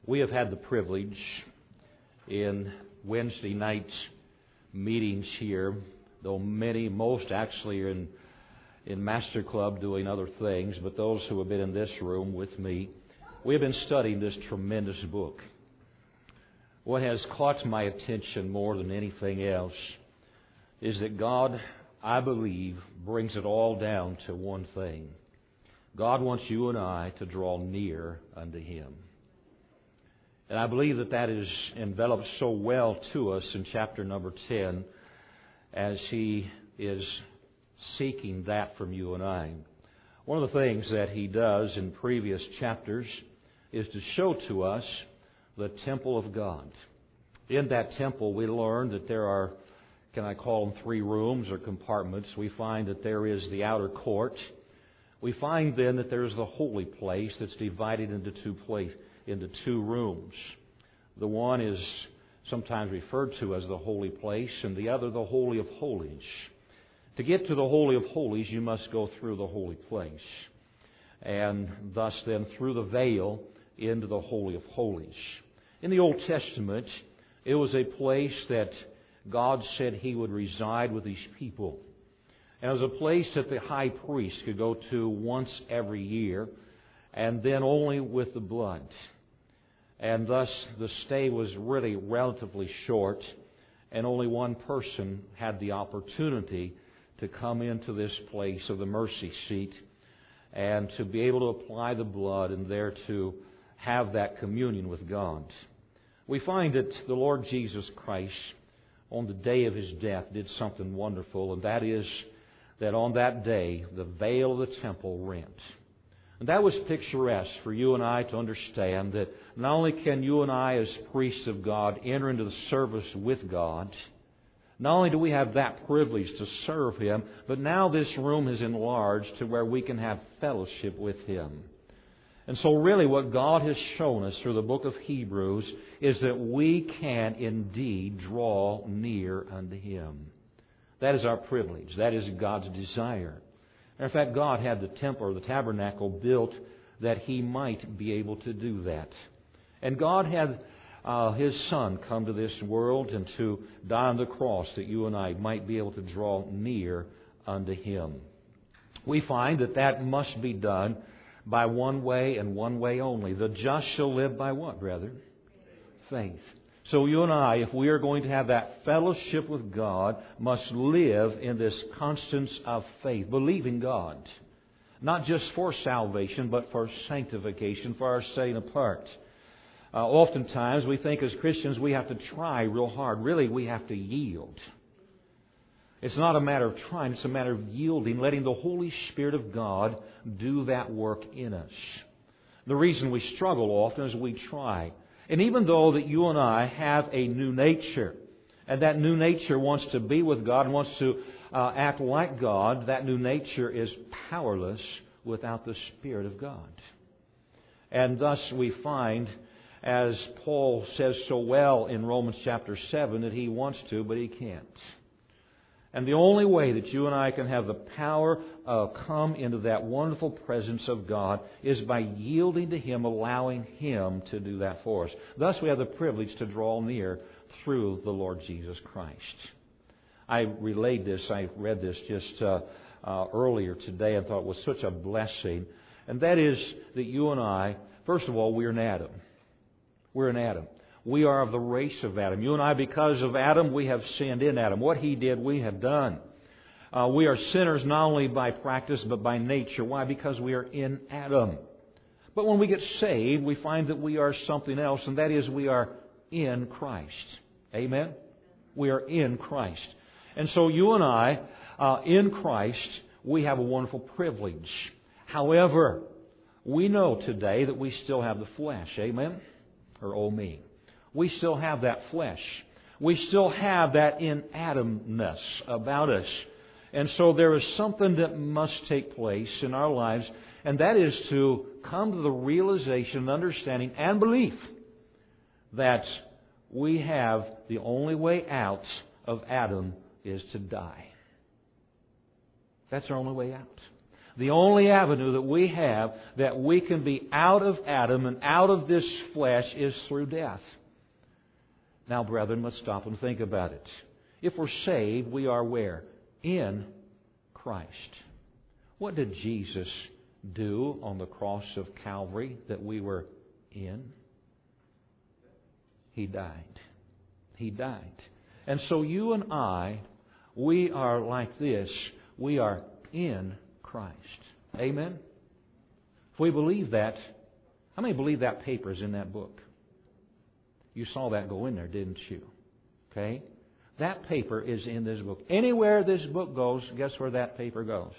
We have had the privilege in Wednesday night meetings here, though most actually are in Master Club doing other things, but those who have been in this room with me, we have been studying this tremendous book. What has caught my attention more than anything else is that God, I believe, brings it all down to one thing. God wants you and I to draw near unto Him. And I believe that is enveloped so well to us in chapter number 10 as He is seeking that from you and I. One of the things that He does in previous chapters is to show to us the temple of God. In that temple we learn that there are, can I call them 3 rooms or compartments? We find that there is the outer court. We find then that there is the holy place that's divided into two rooms. The one is sometimes referred to as the holy place, and the other the Holy of Holies. To get to the Holy of Holies, you must go through the holy place, and thus then through the veil into the Holy of Holies. In the Old Testament, it was a place that God said He would reside with His people. And it was a place that the high priest could go to once every year, and then only with the blood. And thus the stay was really relatively short, and only one person had the opportunity to come into this place of the mercy seat and to be able to apply the blood and there to have that communion with God. We find that the Lord Jesus Christ, on the day of His death, did something wonderful, and that is that on that day, the veil of the temple rent. And that was picturesque for you and I to understand that not only can you and I as priests of God enter into the service with God, not only do we have that privilege to serve Him, but now this room is enlarged to where we can have fellowship with Him. And so really what God has shown us through the book of Hebrews is that we can indeed draw near unto Him. That is our privilege. That is God's desire. In fact, God had the temple or the tabernacle built that He might be able to do that. And God had His Son come to this world and to die on the cross that you and I might be able to draw near unto Him. We find that must be done by one way and one way only. The just shall live by what, brethren? Faith. So you and I, if we are going to have that fellowship with God, must live in this constance of faith, believing God. Not just for salvation, but for sanctification, for our setting apart. Oftentimes we think as Christians we have to try real hard. Really, we have to yield. It's not a matter of trying, it's a matter of yielding, letting the Holy Spirit of God do that work in us. The reason we struggle often is we try. And even though that you and I have a new nature, and that new nature wants to be with God and wants to act like God, that new nature is powerless without the Spirit of God. And thus we find, as Paul says so well in Romans chapter 7, that he wants to, but he can't. And the only way that you and I can have the power come into that wonderful presence of God is by yielding to Him, allowing Him to do that for us. Thus we have the privilege to draw near through the Lord Jesus Christ. I read this just earlier today and thought it was such a blessing. And that is that you and I, first of all, we're in Adam. We're in Adam. We are of the race of Adam. You and I, because of Adam, we have sinned in Adam. What he did, we have done. We are sinners not only by practice, but by nature. Why? Because we are in Adam. But when we get saved, we find that we are something else, and that is we are in Christ. Amen? We are in Christ. And so you and I, in Christ, we have a wonderful privilege. However, we know today that we still have the flesh. Amen? Or oh me. We still have that flesh. We still have that in Adamness about us. And so there is something that must take place in our lives, and that is to come to the realization and understanding and belief that we have the only way out of Adam is to die. That's our only way out. The only avenue that we have that we can be out of Adam and out of this flesh is through death. Now, brethren, let's stop and think about it. If we're saved, we are where? In Christ. What did Jesus do on the cross of Calvary that we were in? He died. He died. And so you and I, we are like this. We are in Christ. Amen? If we believe that, how many believe that paper is in that book? You saw that go in there, didn't you? Okay? That paper is in this book. Anywhere this book goes, guess where that paper goes?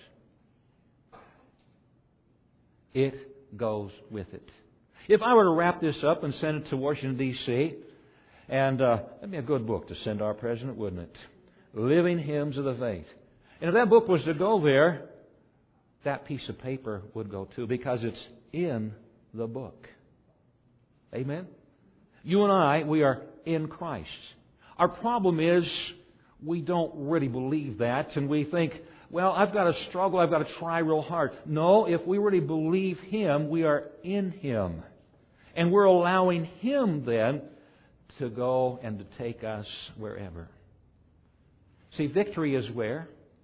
It goes with it. If I were to wrap this up and send it to Washington, D.C., and that'd be a good book to send our president, wouldn't it? Living Hymns of the Faith. And if that book was to go there, that piece of paper would go too, because it's in the book. Amen? You and I, we are in Christ. Our problem is we don't really believe that, and we think, well, I've got to struggle, I've got to try real hard. No, if we really believe Him, we are in Him. And we're allowing Him then to go and to take us wherever. See, victory is where?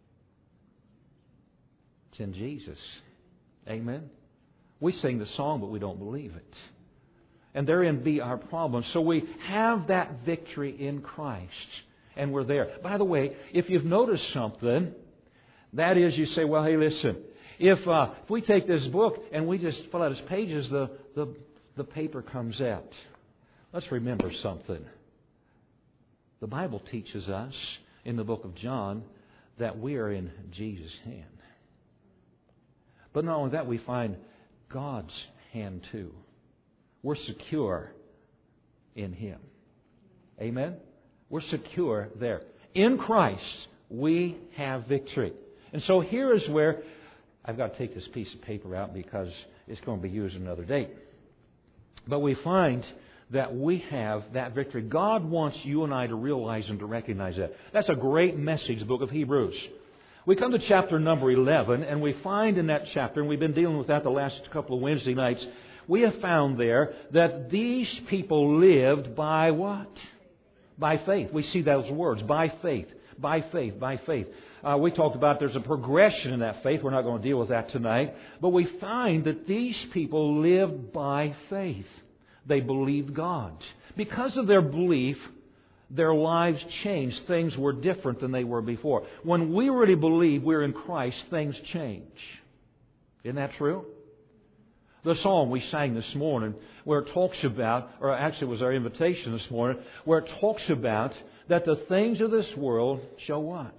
It's in Jesus. Amen? We sing the song, but we don't believe it. And therein be our problem. So we have that victory in Christ. And we're there. By the way, if you've noticed something, that is, you say, well, hey, listen. If we take this book and we just fill out its pages, the paper comes out. Let's remember something. The Bible teaches us in the book of John that we are in Jesus' hand. But not only that, we find God's hand too. We're secure in Him. Amen? We're secure there. In Christ, we have victory. And so here is where I've got to take this piece of paper out because it's going to be used another day. But we find that we have that victory. God wants you and I to realize and to recognize that. That's a great message, the book of Hebrews. We come to chapter number 11, and we find in that chapter, and we've been dealing with that the last couple of Wednesday nights, we have found there that these people lived by what? By faith. We see those words, by faith, by faith, by faith. We talked about there's a progression in that faith. We're not going to deal with that tonight. But we find that these people lived by faith. They believed God. Because of their belief, their lives changed. Things were different than they were before. When we really believe we're in Christ, things change. Isn't that true? The song we sang this morning, where it talks about, or actually it was our invitation this morning, where it talks about that the things of this world shall what?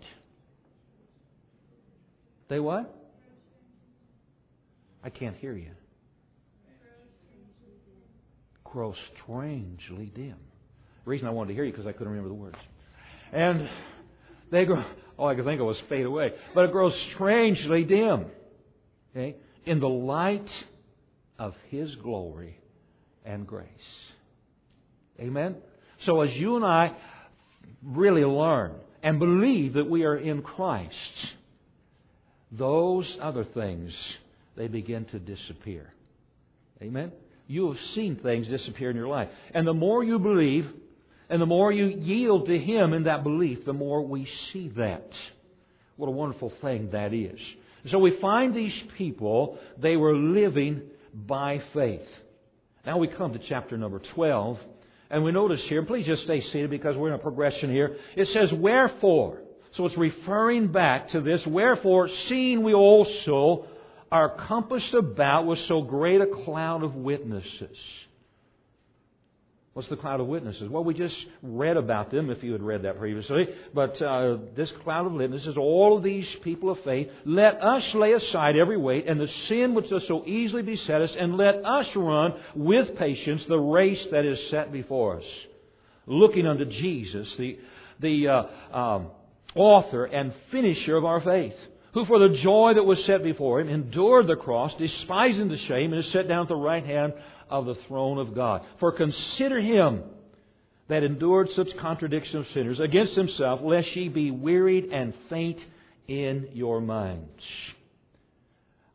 They what? I can't hear you. Grow strangely dim. The reason I wanted to hear you because I couldn't remember the words. And they grow, all I could think of was fade away. But it grows strangely dim. Okay? In the light of His glory and grace. Amen? So as you and I really learn and believe that we are in Christ, those other things, they begin to disappear. Amen? You have seen things disappear in your life. And the more you believe, and the more you yield to Him in that belief, the more we see that. What a wonderful thing that is. So we find these people, they were living by faith. Now we come to chapter number 12, and we notice here, please just stay seated because we're in a progression here. It says, wherefore. So it's referring back to this. Wherefore, seeing we also are compassed about with so great a cloud of witnesses. What's the cloud of witnesses? Well, we just read about them, if you had read that previously. But this cloud of witnesses, all of these people of faith, let us lay aside every weight and the sin which does so easily beset us, and let us run with patience the race that is set before us. Looking unto Jesus, the author and finisher of our faith, who for the joy that was set before Him endured the cross, despising the shame, and is set down at the right hand of the throne of God. For consider Him that endured such contradiction of sinners against Himself, lest ye be wearied and faint in your minds.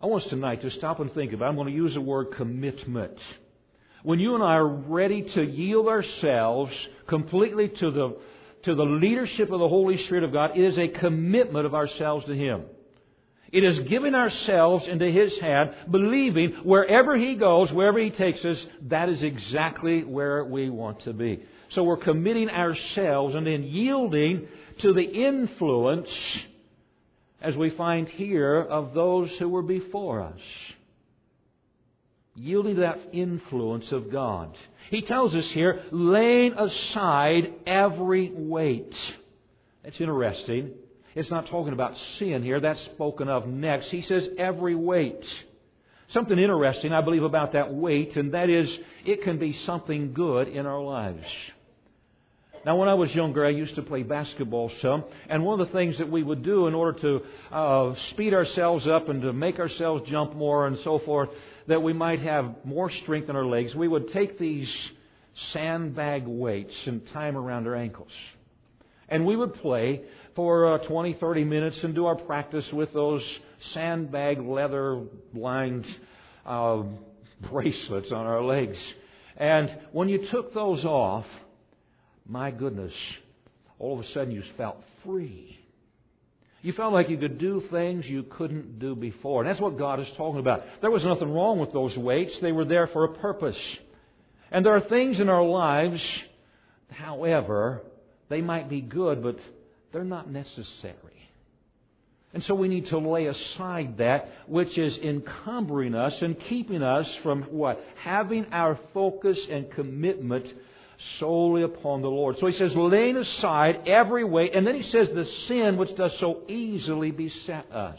I want us tonight to stop and think about it. I'm going to use the word commitment. When you and I are ready to yield ourselves completely to the leadership of the Holy Spirit of God, it is a commitment of ourselves to Him. It is giving ourselves into His hand, believing wherever He goes, wherever He takes us, that is exactly where we want to be. So we're committing ourselves and then yielding to the influence, as we find here, of those who were before us. Yielding to that influence of God. He tells us here, laying aside every weight. That's interesting. It's not talking about sin here. That's spoken of next. He says every weight. Something interesting, I believe, about that weight, and that is, it can be something good in our lives. Now, when I was younger, I used to play basketball some, and one of the things that we would do in order to speed ourselves up and to make ourselves jump more and so forth, that we might have more strength in our legs, we would take these sandbag weights and tie them around our ankles. And we would play for 20, 30 minutes and do our practice with those sandbag leather-lined bracelets on our legs. And when you took those off, my goodness, all of a sudden you felt free. You felt like you could do things you couldn't do before. And that's what God is talking about. There was nothing wrong with those weights. They were there for a purpose. And there are things in our lives, however, they might be good, but they're not necessary. And so we need to lay aside that which is encumbering us and keeping us from what? Having our focus and commitment solely upon the Lord. So he says, laying aside every weight, and then he says, the sin which does so easily beset us.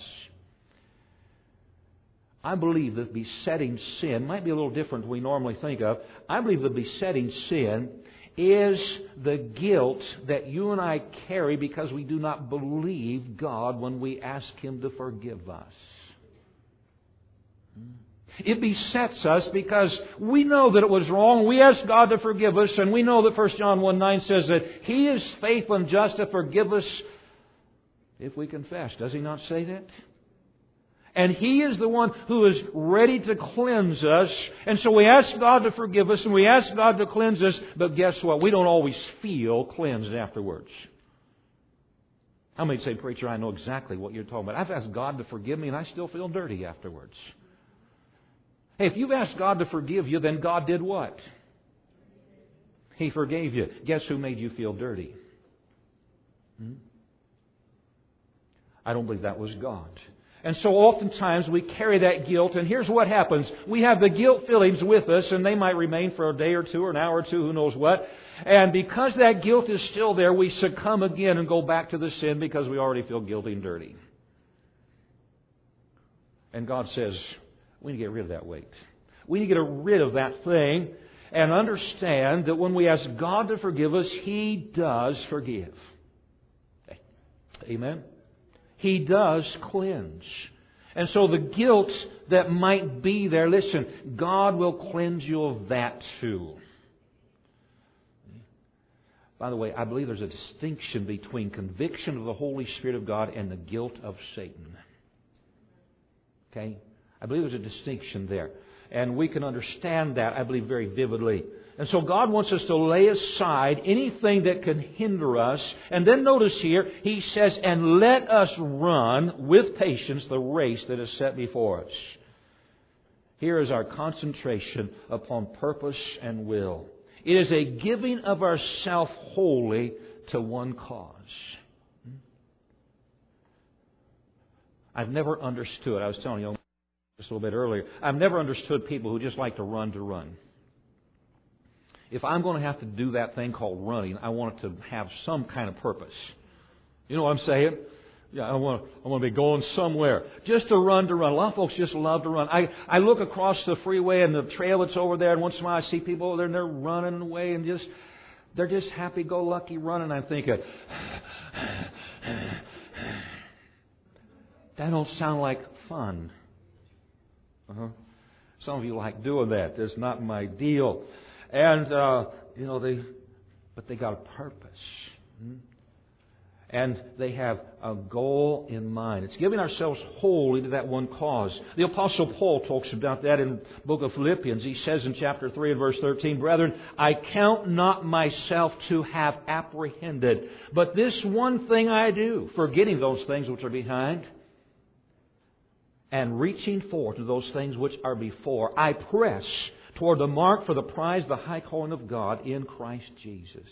I believe that besetting sin might be a little different than we normally think of. I believe that besetting sin is the guilt that you and I carry because we do not believe God when we ask Him to forgive us. It besets us because we know that it was wrong. We ask God to forgive us, and we know that 1 John 1:9 says that He is faithful and just to forgive us if we confess. Does He not say that? And He is the one who is ready to cleanse us. And so we ask God to forgive us, and we ask God to cleanse us, but guess what? We don't always feel cleansed afterwards. How many say, preacher, I know exactly what you're talking about. I've asked God to forgive me, and I still feel dirty afterwards. Hey, if you've asked God to forgive you, then God did what? He forgave you. Guess who made you feel dirty? I don't believe that was God. And so oftentimes we carry that guilt, and here's what happens. We have the guilt feelings with us, and they might remain for a day or two or an hour or two, who knows what. And because that guilt is still there, we succumb again and go back to the sin because we already feel guilty and dirty. And God says, we need to get rid of that weight. We need to get rid of that thing and understand that when we ask God to forgive us, He does forgive. Amen? He does cleanse. And so the guilt that might be there, listen, God will cleanse you of that too. By the way, I believe there's a distinction between conviction of the Holy Spirit of God and the guilt of Satan. Okay? I believe there's a distinction there. And we can understand that, I believe, very vividly. And so God wants us to lay aside anything that can hinder us. And then notice here, He says, and let us run with patience the race that is set before us. Here is our concentration upon purpose and will. It is a giving of ourself wholly to one cause. I've never understood, I was telling you just a little bit earlier, I've never understood people who just like to run to run. If I'm going to have to do that thing called running, I want it to have some kind of purpose. You know what I'm saying? Yeah, I want to be going somewhere. Just to run to run. A lot of folks just love to run. I look across the freeway and the trail that's over there, and once in a while I see people over there and they're running away and they're just happy-go-lucky running. I'm thinking, that don't sound like fun. Some of you like doing that. That's not my deal. And, but they got a purpose. And they have a goal in mind. It's giving ourselves wholly to that one cause. The Apostle Paul talks about that in the book of Philippians. He says in chapter 3 and verse 13, "Brethren, I count not myself to have apprehended, but this one thing I do, forgetting those things which are behind, and reaching forward to those things which are before, I press toward the mark for the prize, the high calling of God in Christ Jesus."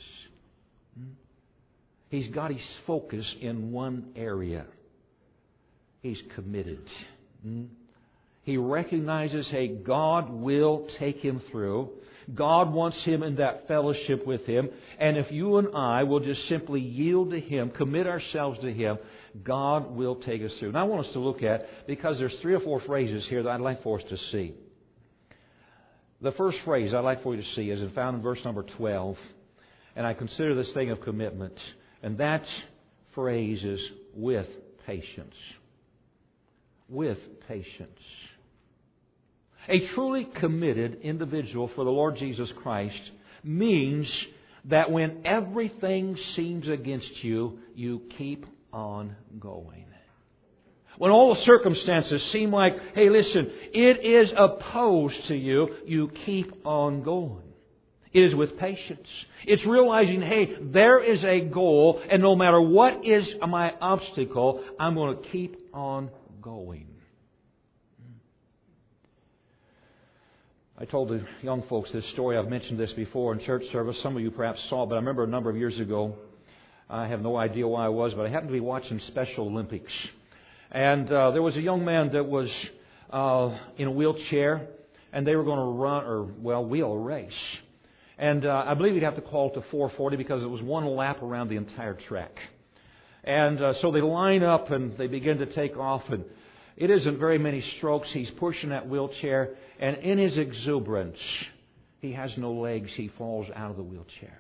He's got his focus in one area. He's committed. He recognizes, hey, God will take him through. God wants him in that fellowship with Him. And if you and I will just simply yield to Him, commit ourselves to Him, God will take us through. Now I want us to look at, because there's 3 or 4 phrases here that I'd like for us to see. The first phrase I'd like for you to see is found in verse number 12. And I consider this thing of commitment. And that phrase is with patience. With patience. A truly committed individual for the Lord Jesus Christ means that when everything seems against you, you keep on going. When all the circumstances seem like, hey, listen, it is opposed to you, you keep on going. It is with patience. It's realizing, hey, there is a goal, and no matter what is my obstacle, I'm going to keep on going. I told the young folks this story. I've mentioned this before in church service. Some of you perhaps saw it, but I remember a number of years ago, I have no idea why I was, but I happened to be watching Special Olympics. And there was a young man that was in a wheelchair, and they were going to wheel a race. And I believe he'd have to call it to 4:40 because it was one lap around the entire track. And so they line up and they begin to take off. And it isn't very many strokes. He's pushing that wheelchair. And in his exuberance, he has no legs. He falls out of the wheelchair.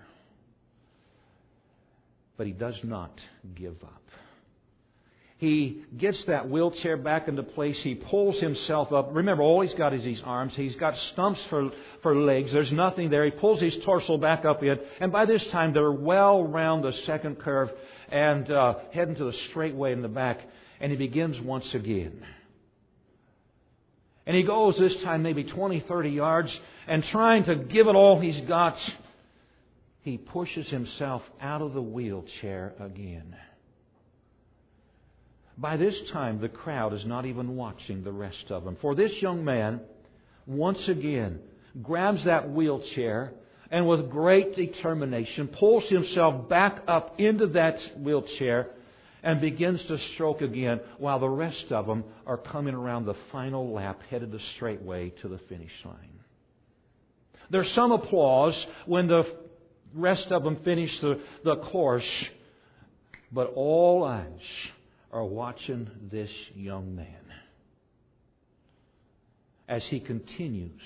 But he does not give up. He gets that wheelchair back into place. He pulls himself up. Remember, all he's got is his arms. He's got stumps for legs. There's nothing there. He pulls his torso back up in. And by this time, they're well round the second curve and heading to the straightaway in the back. And he begins once again. And he goes this time maybe 20, 30 yards. And trying to give it all he's got, he pushes himself out of the wheelchair again. By this time, the crowd is not even watching the rest of them. For this young man, once again, grabs that wheelchair and with great determination pulls himself back up into that wheelchair and begins to stroke again while the rest of them are coming around the final lap headed the straightway to the finish line. There's some applause when the rest of them finish the course, but all eyes are watching this young man as he continues,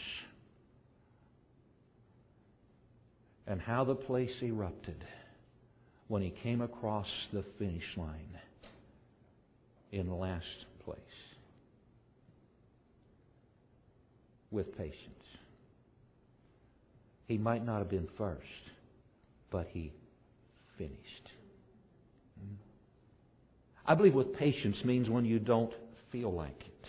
and how the place erupted when he came across the finish line in last place. With patience. He might not have been first, but he finished. I believe with patience means when you don't feel like it.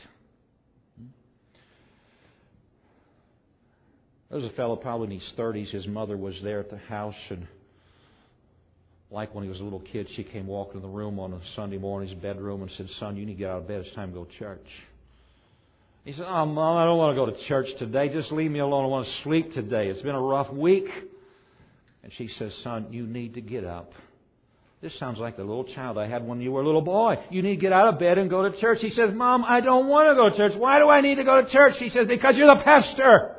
There was a fellow probably in his 30s. His mother was there at the house, and like when he was a little kid, she came walking in the room on a Sunday morning, his bedroom, and said, "Son, you need to get out of bed. It's time to go to church." He said, "Oh, Mom, I don't want to go to church today. Just leave me alone. I want to sleep today. It's been a rough week." And she says, "Son, you need to get up. This sounds like the little child I had when you were a little boy. You need to get out of bed and go to church." He says, "Mom, I don't want to go to church. Why do I need to go to church?" She says, "Because you're the pastor."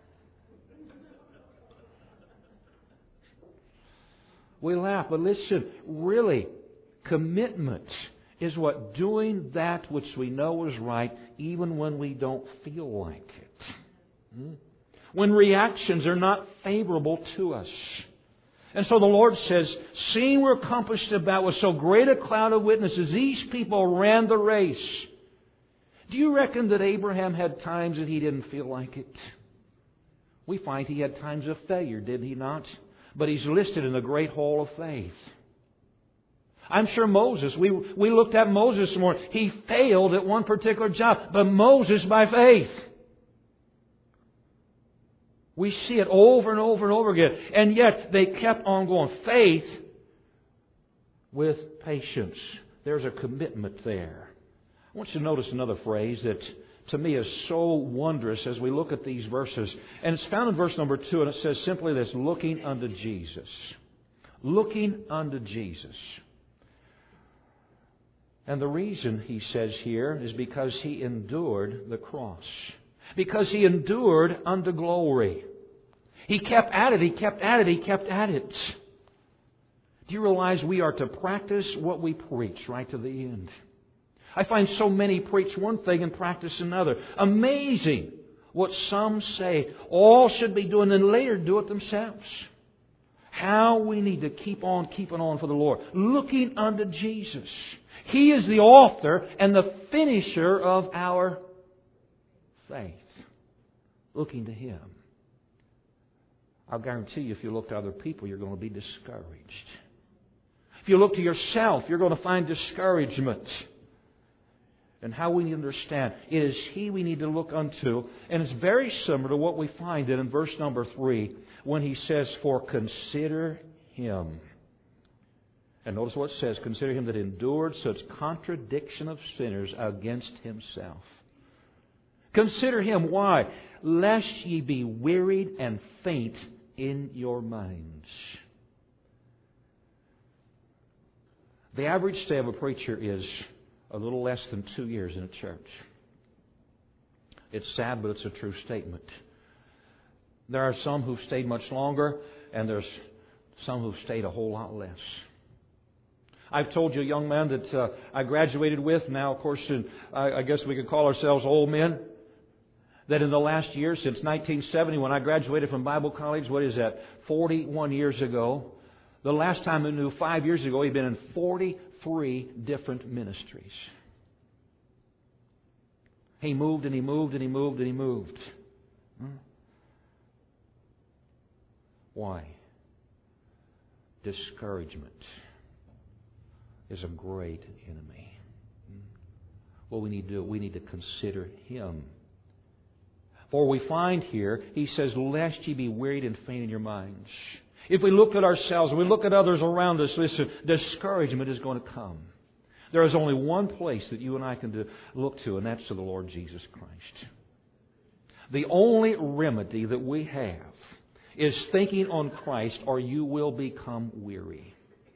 We laugh, but listen, really, commitment is what doing that which we know is right, even when we don't feel like it. When reactions are not favorable to us. And so the Lord says, seeing we're compassed about with so great a cloud of witnesses, these people ran the race. Do you reckon that Abraham had times that he didn't feel like it? We find he had times of failure, did he not? But he's listed in the great hall of faith. I'm sure Moses, we looked at Moses this morning. He failed at one particular job, but Moses by faith. We see it over and over and over again. And yet they kept on going. Faith with patience. There's a commitment there. I want you to notice another phrase that to me is so wondrous as we look at these verses. And it's found in verse number 2, and it says simply this, looking unto Jesus. Looking unto Jesus. And the reason, he says here, is because He endured the cross. Because He endured unto glory. He kept at it, He kept at it, He kept at it. Do you realize we are to practice what we preach right to the end? I find so many preach one thing and practice another. Amazing what some say. All should be doing and later do it themselves. How we need to keep on keeping on for the Lord. Looking unto Jesus. He is the author and the finisher of our faith. Looking to Him. I'll guarantee you if you look to other people, you're going to be discouraged. If you look to yourself, you're going to find discouragement. And how we need to understand, it is He we need to look unto. And it's very similar to what we find in verse number 3 when He says, for consider Him. And notice what it says, consider Him that endured such contradiction of sinners against Himself. Consider Him. Why? Lest ye be wearied and faint in your minds. The average stay of a preacher is a little less than 2 years in a church. It's sad, but it's a true statement. There are some who've stayed much longer, and there's some who've stayed a whole lot less. I've told you a young man that I graduated with, now of course I guess we could call ourselves old men, that in the last year, since 1970, when I graduated from Bible college, what is that, 41 years ago, the last time I knew 5 years ago, he'd been in 43 different ministries. He moved and he moved and he moved and he moved. Why? Discouragement is a great enemy. What we need to do, we need to consider Him. For we find here, He says, lest ye be wearied and faint in your minds. If we look at ourselves, we look at others around us, listen, discouragement is going to come. There is only one place that you and I can look to, and that's to the Lord Jesus Christ. The only remedy that we have is thinking on Christ, or you will become weary.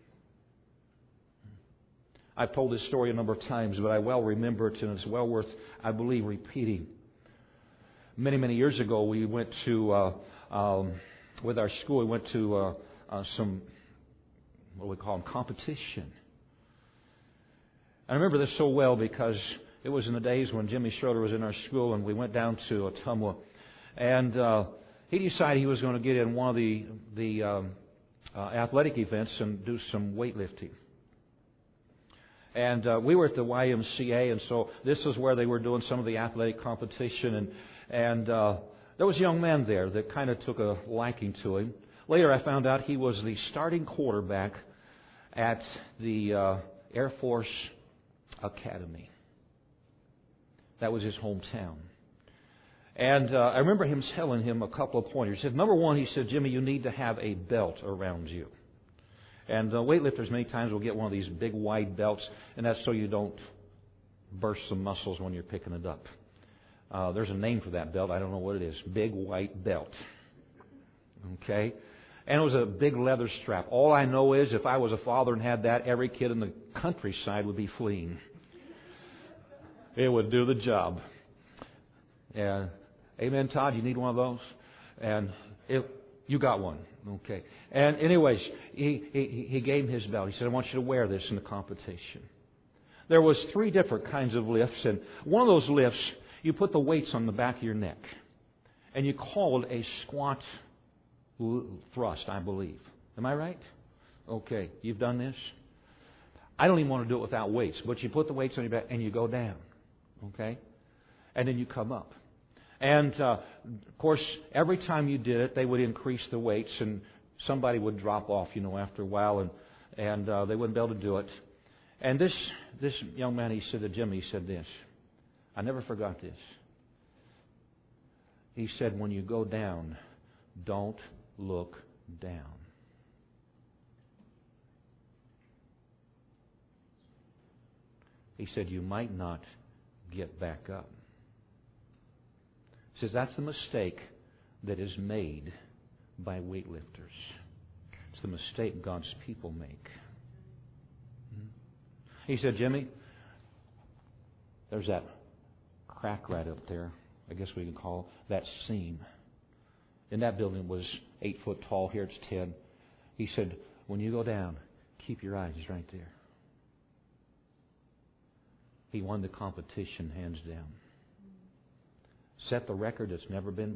I've told this story a number of times, but I well remember it, and it's well worth, I believe, repeating. Many, many years ago, we went to, with our school, we went to some, what do we call them, competition. I remember this so well because it was in the days when Jimmy Schroeder was in our school, and we went down to Ottumwa, and he decided he was going to get in one of the athletic events and do some weightlifting. And we were at the YMCA, and so this is where they were doing some of the athletic competition. And there was a young man there that kind of took a liking to him. Later I found out he was the starting quarterback at the Air Force Academy. That was his hometown. And I remember him telling him a couple of pointers. He said, number one, he said, Jimmy, you need to have a belt around you. And weightlifters many times will get one of these big wide belts, and that's so you don't burst some muscles when you're picking it up. There's a name for that belt. I don't know what it is. Big white belt. Okay? And it was a big leather strap. All I know is if I was a father and had that, every kid in the countryside would be fleeing. It would do the job. Yeah. Amen, Todd? You need one of those? And you got one. Okay. And anyways, he gave him his belt. He said, I want you to wear this in the competition. There was 3 different kinds of lifts. And one of those lifts, you put the weights on the back of your neck. And you call it a squat thrust, I believe. Am I right? Okay. You've done this? I don't even want to do it without weights. But you put the weights on your back and you go down. Okay? And then you come up. And, of course, every time you did it, they would increase the weights, and somebody would drop off, after a while. and they wouldn't be able to do it. And this young man, he said to Jimmy, he said this. I never forgot this. He said, when you go down, don't look down. He said, you might not get back up. He says, that's the mistake that is made by weightlifters. It's the mistake God's people make. He said, Jimmy, there's that crack right up there. I guess we can call that seam. And that building was 8 foot tall. Here it's 10. He said, when you go down, keep your eyes right there. He won the competition hands down. Set the record that's never been